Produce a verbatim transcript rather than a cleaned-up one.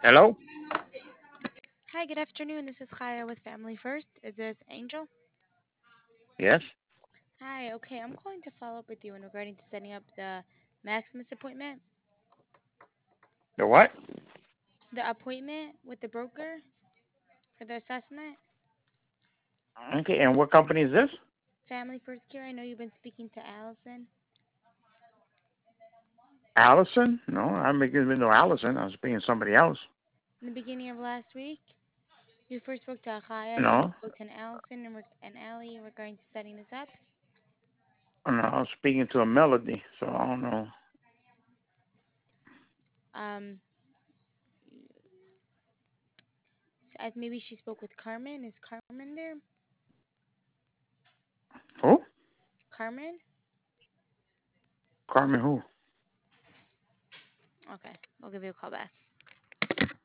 Hello? Hi, good afternoon. This is Kaya with Family First. Is this Angel? Yes? Hi, okay. I'm calling to follow up with you in regarding to setting up the Maximus appointment. The what? The appointment with the broker for the assessment. Okay, and what company is this? Family First Care. I know you've been speaking to Allison Allison? No, I'm making no Allison. I was being somebody else. in the beginning of last week. You first spoke to Kaya, then you No, spoke to an Allison and, reg- and Allie in regarding to setting this up. no, I was speaking to a Melody, so I don't know. Um, so I, maybe she spoke with Carmen. Is Carmen there? Who? Carmen? Carmen who? Okay, I'll give you a call back.